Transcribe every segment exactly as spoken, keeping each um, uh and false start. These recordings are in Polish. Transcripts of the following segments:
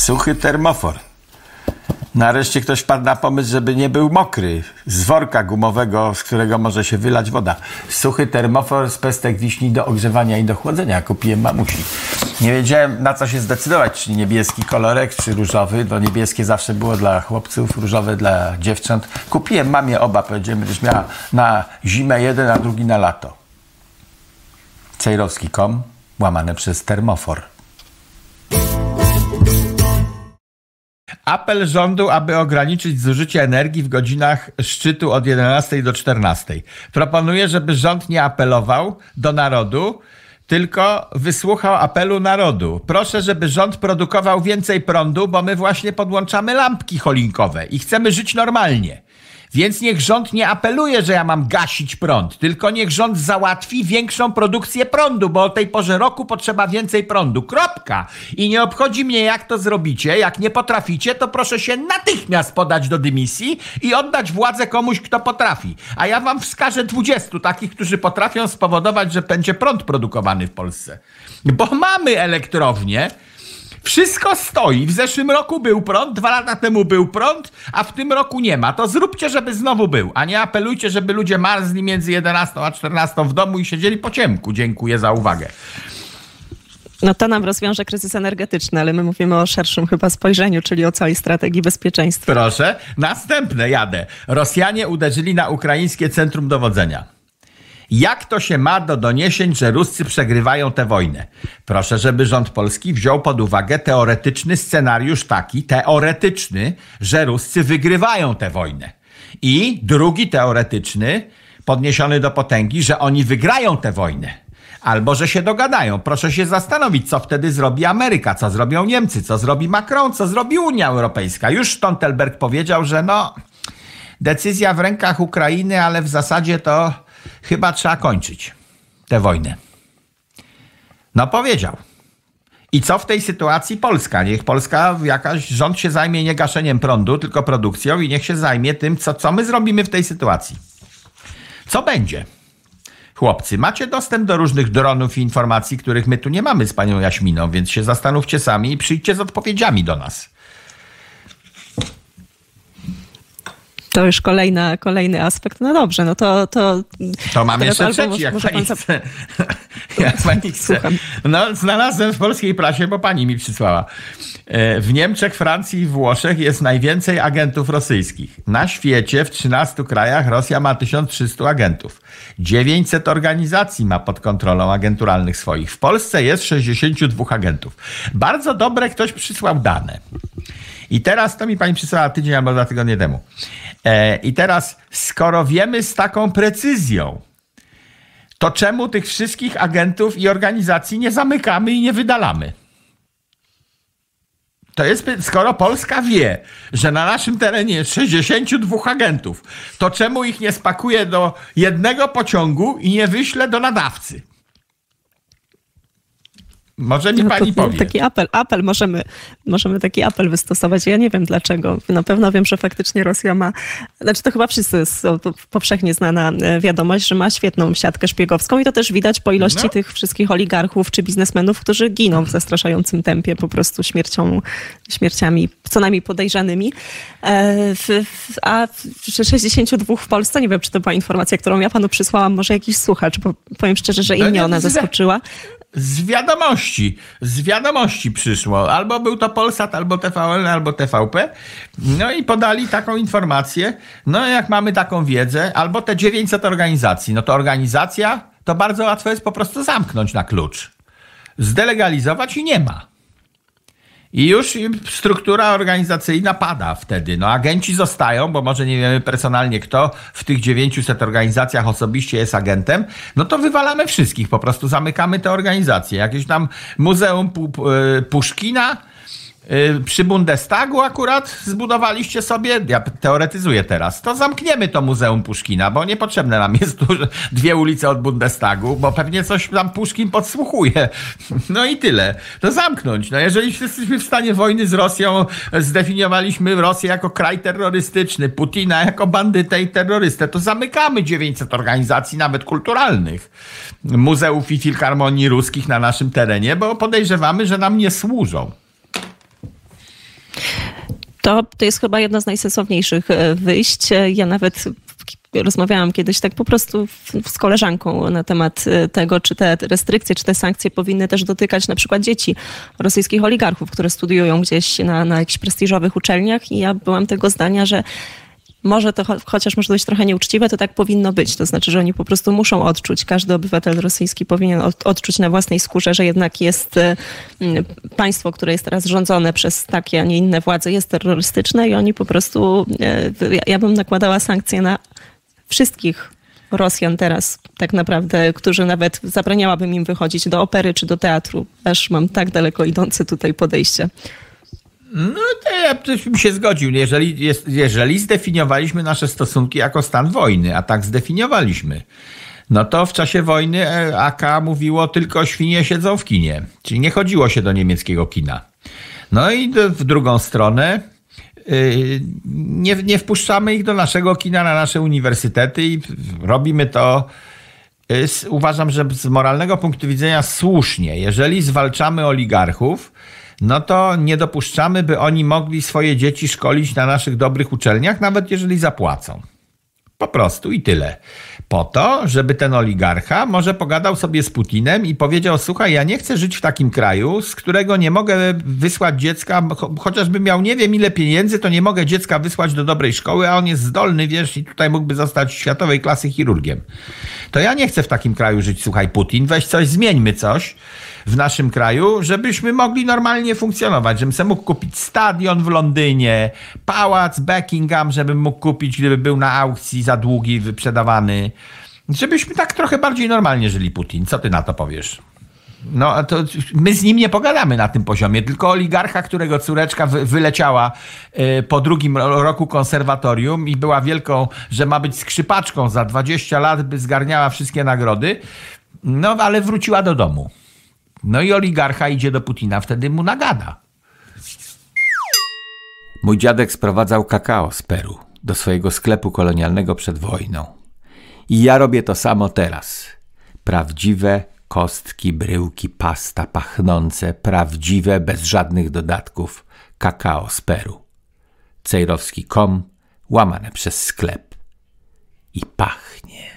Suchy termofor. Nareszcie ktoś wpadł na pomysł, żeby nie był mokry. Z worka gumowego, z którego może się wylać woda. Suchy termofor z pestek wiśni do ogrzewania i do chłodzenia. Kupiłem mamusi. Nie wiedziałem, na co się zdecydować. Czy niebieski kolorek, czy różowy. Bo niebieskie zawsze było dla chłopców, różowe dla dziewcząt. Kupiłem mamie oba. Powiedziałem, będziesz miała na zimę jeden, a drugi na lato. cejrowski kropka com łamane przez termofor. Apel rządu, aby ograniczyć zużycie energii w godzinach szczytu od jedenastej do czternastej. Proponuję, żeby rząd nie apelował do narodu, tylko wysłuchał apelu narodu. Proszę, żeby rząd produkował więcej prądu, bo my właśnie podłączamy lampki cholinkowe i chcemy żyć normalnie. Więc niech rząd nie apeluje, że ja mam gasić prąd, tylko niech rząd załatwi większą produkcję prądu, bo o tej porze roku potrzeba więcej prądu. Kropka. I nie obchodzi mnie, jak to zrobicie. Jak nie potraficie, to proszę się natychmiast podać do dymisji i oddać władzę komuś, kto potrafi. A ja wam wskażę dwudziestu takich, którzy potrafią spowodować, że będzie prąd produkowany w Polsce. Bo mamy elektrownię. Wszystko stoi. W zeszłym roku był prąd, dwa lata temu był prąd, a w tym roku nie ma. To zróbcie, żeby znowu był, a nie apelujcie, żeby ludzie marzli między jedenastą a czternastą w domu i siedzieli po ciemku. Dziękuję za uwagę. No to nam rozwiąże kryzys energetyczny, ale my mówimy o szerszym chyba spojrzeniu, czyli o całej strategii bezpieczeństwa. Proszę. Następne jadę. Rosjanie uderzyli na ukraińskie centrum dowodzenia. Jak to się ma do doniesień, że Ruscy przegrywają tę wojnę? Proszę, żeby rząd polski wziął pod uwagę teoretyczny scenariusz taki, teoretyczny, że Ruscy wygrywają tę wojnę. I drugi teoretyczny, podniesiony do potęgi, że oni wygrają tę wojnę. Albo, że się dogadają. Proszę się zastanowić, co wtedy zrobi Ameryka, co zrobią Niemcy, co zrobi Macron, co zrobi Unia Europejska. Już Stoltenberg powiedział, że no, decyzja w rękach Ukrainy, ale w zasadzie to chyba trzeba kończyć tę wojnę. No powiedział. I co w tej sytuacji Polska? Niech Polska, jakaś rząd się zajmie nie gaszeniem prądu, tylko produkcją i niech się zajmie tym, co, co my zrobimy w tej sytuacji. Co będzie? Chłopcy, macie dostęp do różnych dronów i informacji, których my tu nie mamy z panią Jaśminą, więc się zastanówcie sami i przyjdźcie z odpowiedziami do nas. To już kolejna, kolejny aspekt. No dobrze, no to... To, to mam jeszcze trzeci, jak pani pan... chce. Jak pani chce. No, znalazłem w polskiej prasie, bo pani mi przysłała. W Niemczech, Francji i Włoszech jest najwięcej agentów rosyjskich. Na świecie w trzynastu krajach Rosja ma tysiąc trzysta agentów. dziewięćset organizacji ma pod kontrolą agenturalnych swoich. W Polsce jest sześćdziesięciu dwóch agentów. Bardzo dobre ktoś przysłał dane. I teraz, to mi pani przysłała tydzień albo dwa tygodnie temu. E, I teraz, skoro wiemy z taką precyzją, to czemu tych wszystkich agentów i organizacji nie zamykamy i nie wydalamy? To jest, skoro Polska wie, że na naszym terenie jest sześćdziesięciu dwóch agentów, to czemu ich nie spakuje do jednego pociągu i nie wyśle do nadawcy? Może mi no pani to, powie. Taki apel, apel możemy, możemy taki apel wystosować. Ja nie wiem dlaczego. Na pewno wiem, że faktycznie Rosja ma, znaczy to chyba wszyscy jest powszechnie znana wiadomość, że ma świetną siatkę szpiegowską i to też widać po ilości no. tych wszystkich oligarchów czy biznesmenów, którzy giną w zastraszającym tempie po prostu śmiercią, śmierciami co najmniej podejrzanymi. A sześćdziesięciu dwóch w Polsce, nie wiem, czy to była informacja, którą ja panu przysłałam, może jakiś słuchacz, bo powiem szczerze, że i mnie ona zaskoczyła. Z wiadomości, z wiadomości przyszło. Albo był to Polsat, albo T V N, albo T V P. No i podali taką informację. No jak mamy taką wiedzę, albo te dziewięćset organizacji, no to organizacja to bardzo łatwo jest po prostu zamknąć na klucz. Zdelegalizować i nie ma. I już struktura organizacyjna pada wtedy. No agenci zostają, bo może nie wiemy personalnie kto w tych dziewięciuset organizacjach osobiście jest agentem. No to wywalamy wszystkich, po prostu zamykamy te organizacje. Jakieś tam Muzeum Puszkina przy Bundestagu akurat zbudowaliście sobie, ja teoretyzuję teraz, to zamkniemy to Muzeum Puszkina, bo niepotrzebne nam jest tu dwie ulice od Bundestagu, bo pewnie coś tam Puszkin podsłuchuje. No i tyle. To zamknąć. No jeżeli jesteśmy w stanie wojny z Rosją, zdefiniowaliśmy Rosję jako kraj terrorystyczny, Putina jako bandytę i terrorystę, to zamykamy dziewięćset organizacji, nawet kulturalnych, muzeów i filharmonii ruskich na naszym terenie, bo podejrzewamy, że nam nie służą. To, to jest chyba jedno z najsensowniejszych wyjść. Ja nawet rozmawiałam kiedyś tak po prostu z koleżanką na temat tego, czy te restrykcje, czy te sankcje powinny też dotykać na przykład dzieci rosyjskich oligarchów, które studiują gdzieś na, na jakichś prestiżowych uczelniach, i ja byłam tego zdania, że może to, chociaż może być trochę nieuczciwe, to tak powinno być. To znaczy, że oni po prostu muszą odczuć, każdy obywatel rosyjski powinien od, odczuć na własnej skórze, że jednak jest y, państwo, które jest teraz rządzone przez takie, a nie inne władze, jest terrorystyczne i oni po prostu, y, ja, ja bym nakładała sankcje na wszystkich Rosjan teraz tak naprawdę, którzy nawet zabraniałabym im wychodzić do opery czy do teatru, aż mam tak daleko idące tutaj podejście. No to ja bym się zgodził. Jeżeli, jest, jeżeli zdefiniowaliśmy nasze stosunki jako stan wojny, a tak zdefiniowaliśmy, no to w czasie wojny A K mówiło tylko świnie siedzą w kinie. Czyli nie chodziło się do niemieckiego kina. No i w drugą stronę yy, nie, nie wpuszczamy ich do naszego kina, na nasze uniwersytety i robimy to, yy, uważam, że z moralnego punktu widzenia słusznie. Jeżeli zwalczamy oligarchów, no to nie dopuszczamy, by oni mogli swoje dzieci szkolić na naszych dobrych uczelniach, nawet jeżeli zapłacą. Po prostu i tyle. Po to, żeby ten oligarcha może pogadał sobie z Putinem i powiedział: słuchaj, ja nie chcę żyć w takim kraju, z którego nie mogę wysłać dziecka, chociażby miał nie wiem ile pieniędzy, to nie mogę dziecka wysłać do dobrej szkoły, a on jest zdolny, wiesz, i tutaj mógłby zostać światowej klasy chirurgiem. To ja nie chcę w takim kraju żyć, słuchaj Putin, weź coś, zmieńmy coś w naszym kraju, żebyśmy mogli normalnie funkcjonować, żebym sobie mógł kupić stadion w Londynie, pałac Buckingham, żebym mógł kupić, gdyby był na aukcji za długi wyprzedawany, żebyśmy tak trochę bardziej normalnie żyli, Putin. Co ty na to powiesz? No to my z nim nie pogadamy na tym poziomie, tylko oligarcha, którego córeczka wy, wyleciała y, po drugim roku konserwatorium i była wielką, że ma być skrzypaczką za dwadzieścia lat, by zgarniała wszystkie nagrody, no ale wróciła do domu. No i oligarcha idzie do Putina, wtedy mu nagada. Mój dziadek sprowadzał kakao z Peru do swojego sklepu kolonialnego przed wojną. I ja robię to samo teraz. Prawdziwe kostki, bryłki, pasta pachnące, prawdziwe, bez żadnych dodatków, kakao z Peru. cejrowski kropka com, łamane przez sklep. I pachnie.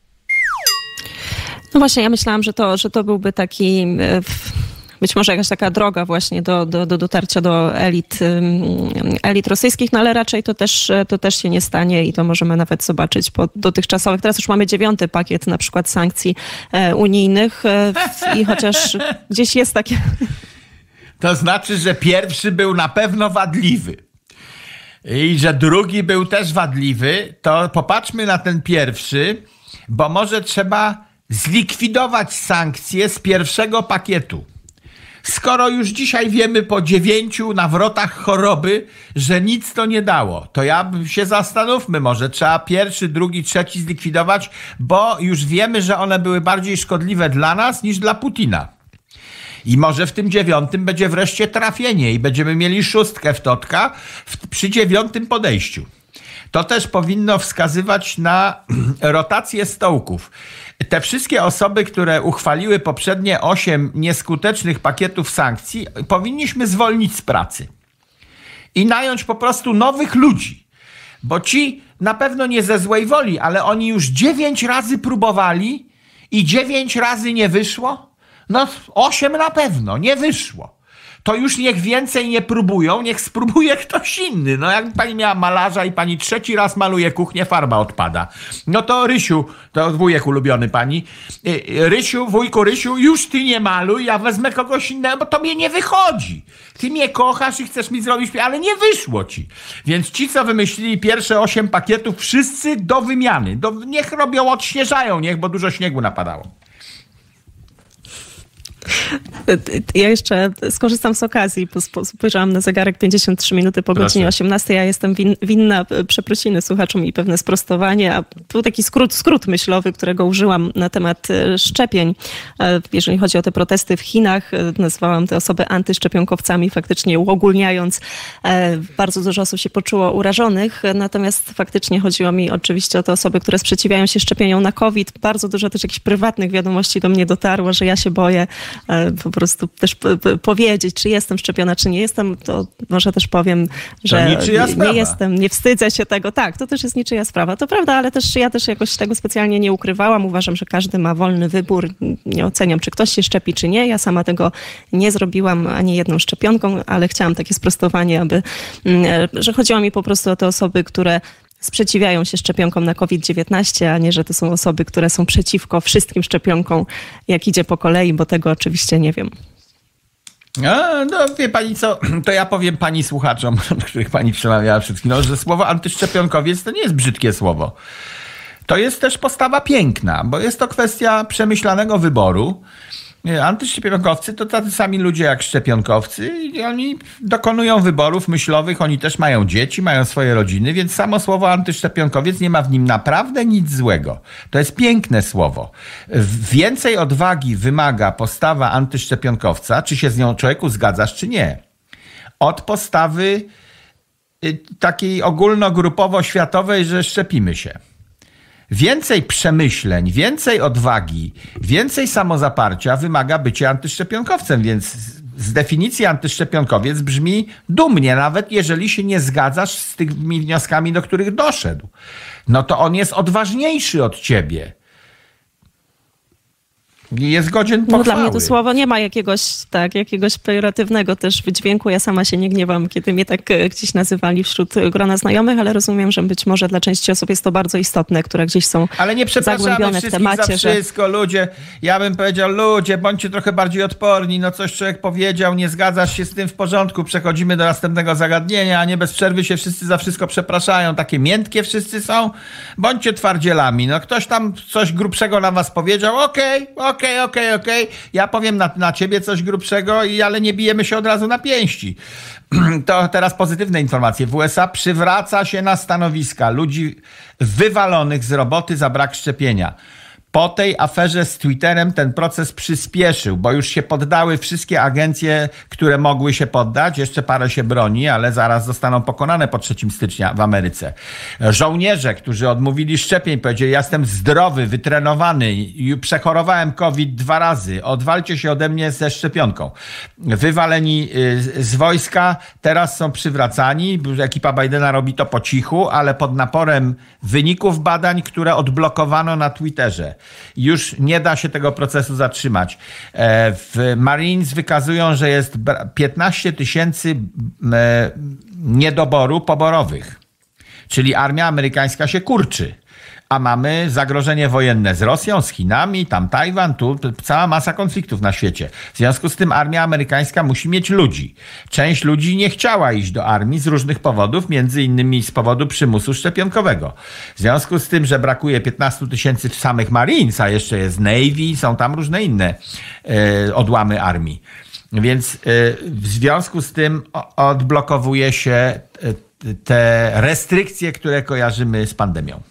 No właśnie, ja myślałam, że to, że to byłby taki, być może jakaś taka droga właśnie do, do, do dotarcia do elit, elit rosyjskich, no ale raczej to też, to też się nie stanie i to możemy nawet zobaczyć po dotychczasowych. Teraz już mamy dziewiąty pakiet na przykład sankcji unijnych i chociaż gdzieś jest takie... To znaczy, że pierwszy był na pewno wadliwy i że drugi był też wadliwy, to popatrzmy na ten pierwszy, bo może trzeba zlikwidować sankcje z pierwszego pakietu. Skoro już dzisiaj wiemy po dziewięciu nawrotach choroby, że nic to nie dało, to ja się zastanówmy, może trzeba pierwszy, drugi, trzeci zlikwidować, bo już wiemy, że one były bardziej szkodliwe dla nas niż dla Putina. I może w tym dziewiątym będzie wreszcie trafienie i będziemy mieli szóstkę w totka w, przy dziewiątym podejściu. To też powinno wskazywać na rotację stołków. Te wszystkie osoby, które uchwaliły poprzednie osiem nieskutecznych pakietów sankcji, powinniśmy zwolnić z pracy i nająć po prostu nowych ludzi, bo ci na pewno nie ze złej woli, ale oni już dziewięć razy próbowali i dziewięć razy nie wyszło. No osiem na pewno nie wyszło. To już niech więcej nie próbują, niech spróbuje ktoś inny. No jak pani miała malarza i pani trzeci raz maluje kuchnię, farba odpada. No to Rysiu, to wujek ulubiony pani, Rysiu, wujku Rysiu, już ty nie maluj, ja wezmę kogoś innego, bo to mnie nie wychodzi. Ty mnie kochasz i chcesz mi zrobić, ale nie wyszło ci. Więc ci, co wymyślili pierwsze osiem pakietów, wszyscy do wymiany. Do, niech robią, odśnieżają, niech, bo dużo śniegu napadało. Ja jeszcze skorzystam z okazji, bo spojrzałam na zegarek pięćdziesiąt trzy minuty po godzinie osiemnastej. Ja jestem win, winna przeprosiny słuchaczom i pewne sprostowanie. A był taki skrót, skrót myślowy, którego użyłam na temat szczepień. Jeżeli chodzi o te protesty w Chinach, nazwałam te osoby antyszczepionkowcami, faktycznie uogólniając. Bardzo dużo osób się poczuło urażonych, natomiast faktycznie chodziło mi oczywiście o te osoby, które sprzeciwiają się szczepieniom na COVID. Bardzo dużo też jakichś prywatnych wiadomości do mnie dotarło, że ja się boję. po prostu też p- p- powiedzieć, czy jestem szczepiona, czy nie jestem, to może też powiem, że nie, nie jestem, nie wstydzę się tego. Tak, to też jest niczyja sprawa. To prawda, ale też ja też jakoś tego specjalnie nie ukrywałam. Uważam, że każdy ma wolny wybór. Nie oceniam, czy ktoś się szczepi, czy nie. Ja sama tego nie zrobiłam ani jedną szczepionką, ale chciałam takie sprostowanie, aby, że chodziło mi po prostu o te osoby, które sprzeciwiają się szczepionkom na kowid dziewiętnaście, a nie, że to są osoby, które są przeciwko wszystkim szczepionkom, jak idzie po kolei, bo tego oczywiście nie wiem. A, no wie pani co, to ja powiem pani słuchaczom, do których pani przemawiała przed chwilą, że słowo antyszczepionkowiec to nie jest brzydkie słowo. To jest też postawa piękna, bo jest to kwestia przemyślanego wyboru. Antyszczepionkowcy to tacy sami ludzie jak szczepionkowcy i oni dokonują wyborów myślowych, oni też mają dzieci, mają swoje rodziny, więc samo słowo antyszczepionkowiec nie ma w nim naprawdę nic złego. To jest piękne słowo. Więcej odwagi wymaga postawa antyszczepionkowca, czy się z nią człowieku zgadzasz, czy nie, od postawy takiej ogólnogrupowo-światowej, że szczepimy się. Więcej przemyśleń, więcej odwagi, więcej samozaparcia wymaga bycie antyszczepionkowcem, więc z definicji antyszczepionkowiec brzmi dumnie, nawet jeżeli się nie zgadzasz z tymi wnioskami, do których doszedł. No to on jest odważniejszy od ciebie. Jest godzien pochwały. No dla mnie to słowo nie ma jakiegoś, tak, jakiegoś pejoratywnego też wydźwięku. Ja sama się nie gniewam, kiedy mnie tak gdzieś nazywali wśród grona znajomych, ale rozumiem, że być może dla części osób jest to bardzo istotne, które gdzieś są ale nie przepraszamy w temacie, za wszystko, że... ludzie. Ja bym powiedział, ludzie, bądźcie trochę bardziej odporni. No coś człowiek powiedział, nie zgadzasz się z tym, w porządku, przechodzimy do następnego zagadnienia, a nie bez przerwy się wszyscy za wszystko przepraszają. Takie miętkie wszyscy są. Bądźcie twardzielami. No ktoś tam coś grubszego na was powiedział, okej, okay, okej. Okej, okej, okej. Ja powiem na, na ciebie coś grubszego, i, ale nie bijemy się od razu na pięści. To teraz pozytywne informacje. W U S A przywraca się na stanowiska ludzi wywalonych z roboty za brak szczepienia. Po tej aferze z Twitterem ten proces przyspieszył, bo już się poddały wszystkie agencje, które mogły się poddać. Jeszcze parę się broni, ale zaraz zostaną pokonane po trzeciego stycznia w Ameryce. Żołnierze, którzy odmówili szczepień, powiedzieli, ja jestem zdrowy, wytrenowany, przechorowałem COVID dwa razy, odwalcie się ode mnie ze szczepionką. Wywaleni z wojska, teraz są przywracani. Ekipa Bidena robi to po cichu, ale pod naporem wyników badań, które odblokowano na Twitterze. Już nie da się tego procesu zatrzymać. W Marines wykazują, że jest piętnaście tysięcy niedoboru poborowych. Czyli armia amerykańska się kurczy. A mamy zagrożenie wojenne z Rosją, z Chinami, tam Tajwan, tu cała masa konfliktów na świecie. W związku z tym armia amerykańska musi mieć ludzi. Część ludzi nie chciała iść do armii z różnych powodów, między innymi z powodu przymusu szczepionkowego. W związku z tym, że brakuje piętnaście tysięcy w samych Marines, a jeszcze jest Navy, są tam różne inne e, odłamy armii. Więc e, w związku z tym odblokowuje się e, te restrykcje, które kojarzymy z pandemią.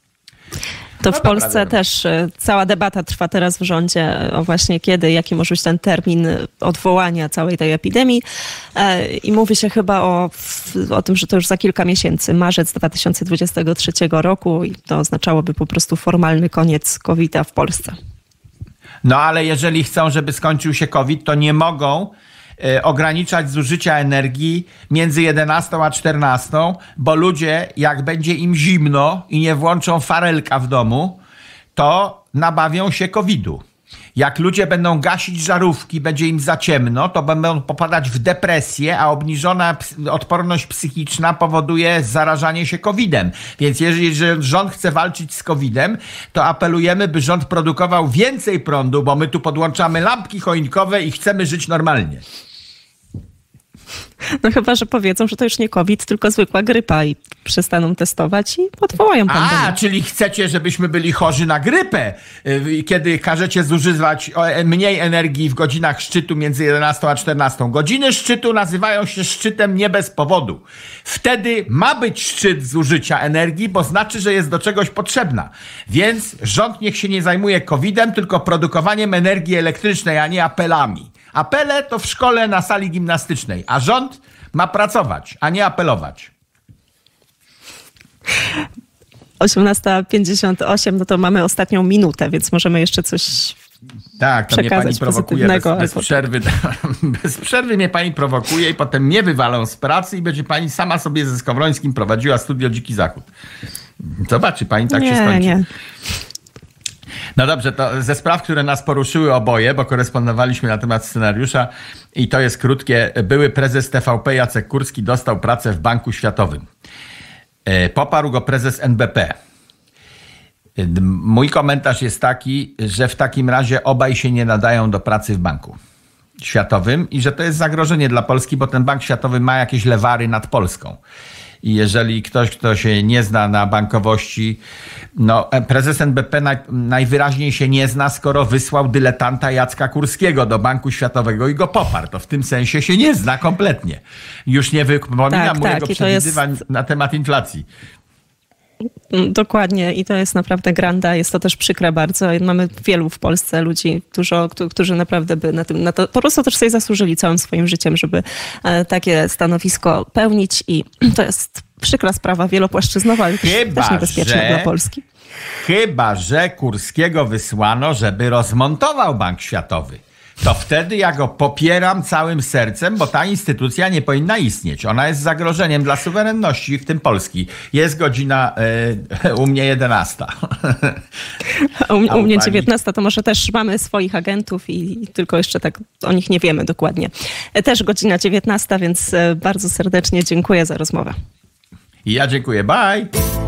To w Polsce też cała debata trwa teraz w rządzie o właśnie kiedy, jaki może być ten termin odwołania całej tej epidemii. I mówi się chyba o, o tym, że to już za kilka miesięcy, marzec dwa tysiące dwudziestego trzeciego roku i to oznaczałoby po prostu formalny koniec kowida w Polsce. No ale jeżeli chcą, żeby skończył się COVID, to nie mogą ograniczać zużycia energii między jedenastą a czternastą, bo ludzie, jak będzie im zimno i nie włączą farelka w domu, to nabawią się kowidu. Jak ludzie będą gasić żarówki, będzie im za ciemno, to będą popadać w depresję, a obniżona odporność psychiczna powoduje zarażanie się kowidem. Więc jeżeli rząd chce walczyć z kowidem, to apelujemy, by rząd produkował więcej prądu, bo my tu podłączamy lampki choinkowe i chcemy żyć normalnie. No chyba, że powiedzą, że to już nie COVID, tylko zwykła grypa i przestaną testować i odwołają pandemię. A, czyli chcecie, żebyśmy byli chorzy na grypę, kiedy każecie zużywać mniej energii w godzinach szczytu między jedenastą a czternastą. Godziny szczytu nazywają się szczytem nie bez powodu. Wtedy ma być szczyt zużycia energii, bo znaczy, że jest do czegoś potrzebna. Więc rząd niech się nie zajmuje kowidem, tylko produkowaniem energii elektrycznej, a nie apelami. Apele to w szkole na sali gimnastycznej, a rząd ma pracować, a nie apelować. osiemnasta pięćdziesiąt osiem, no to mamy ostatnią minutę, więc możemy jeszcze coś Tak, to mnie pani prowokuje bez, bez przerwy. Bez przerwy mnie pani prowokuje i potem mnie wywalą z pracy i będzie pani sama sobie ze Skowrońskim prowadziła studio Dziki Zachód. Zobaczy pani, tak nie, się skończy. Nie. No dobrze, to ze spraw, które nas poruszyły oboje, bo korespondowaliśmy na temat scenariusza i to jest krótkie. Były prezes T V P Jacek Kurski dostał pracę w Banku Światowym. Poparł go prezes N B P. Mój komentarz jest taki, że w takim razie obaj się nie nadają do pracy w Banku Światowym i że to jest zagrożenie dla Polski, bo ten Bank Światowy ma jakieś lewary nad Polską. I jeżeli ktoś, kto się nie zna na bankowości, no prezes N B P naj, najwyraźniej się nie zna, skoro wysłał dyletanta Jacka Kurskiego do Banku Światowego i go poparł. To w tym sensie się nie zna kompletnie. Już nie wypominam tak, mojego tak, przewidywań jest... na temat inflacji. Dokładnie i to jest naprawdę granda, jest to też przykre bardzo. Mamy wielu w Polsce ludzi, dużo, którzy naprawdę by na tym, na to po prostu też sobie zasłużyli całym swoim życiem, żeby takie stanowisko pełnić i to jest przykra sprawa wielopłaszczyznowa, ale chyba, też niebezpieczna że, dla Polski. Chyba, że Kurskiego wysłano, żeby rozmontował Bank Światowy. To wtedy ja go popieram całym sercem, bo ta instytucja nie powinna istnieć. Ona jest zagrożeniem dla suwerenności, w tym Polski. Jest godzina y, u mnie jedenasta. U, u, u mnie dziewiętnasta, to może też mamy swoich agentów i, i tylko jeszcze tak o nich nie wiemy dokładnie. Też godzina dziewiętnasta, więc bardzo serdecznie dziękuję za rozmowę. I ja dziękuję. Bye!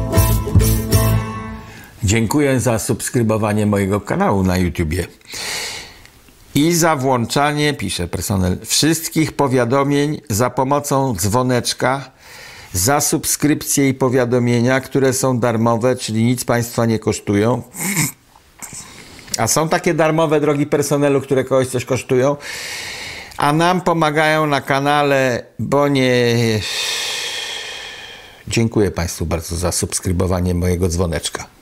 Dziękuję za subskrybowanie mojego kanału na YouTubie. I za włączanie, pisze personel, wszystkich powiadomień za pomocą dzwoneczka, za subskrypcje i powiadomienia, które są darmowe, czyli nic państwa nie kosztują. A są takie darmowe, drogi personelu, które kogoś coś kosztują, a nam pomagają na kanale, bo nie... Dziękuję państwu bardzo za subskrybowanie mojego dzwoneczka.